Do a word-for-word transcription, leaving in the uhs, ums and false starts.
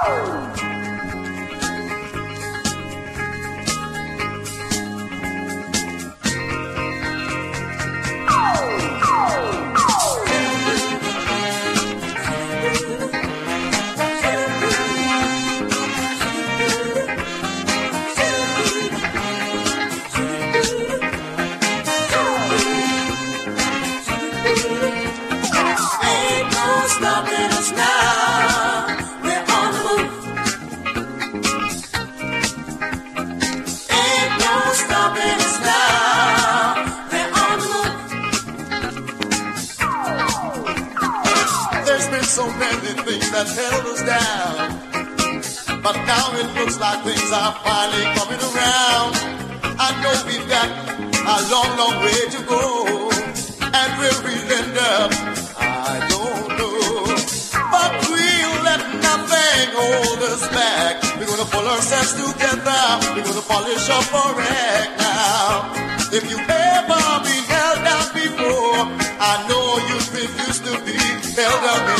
So many things that held us down, but now it looks like things are finally coming around. I know we've got a long, long way to go, and where we'll end up, I don't know. But we'll let nothing hold us back. We're gonna pull ourselves together. We're gonna polish up our act now. If you've ever been held down before, I know you've been used to be held down before.